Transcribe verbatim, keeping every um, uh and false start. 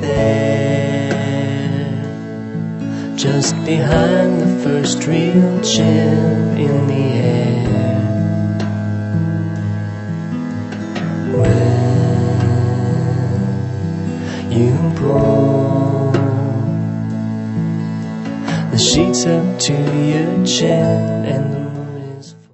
there, just behind the first real chill in the air. When you pull the sheets up to your chin and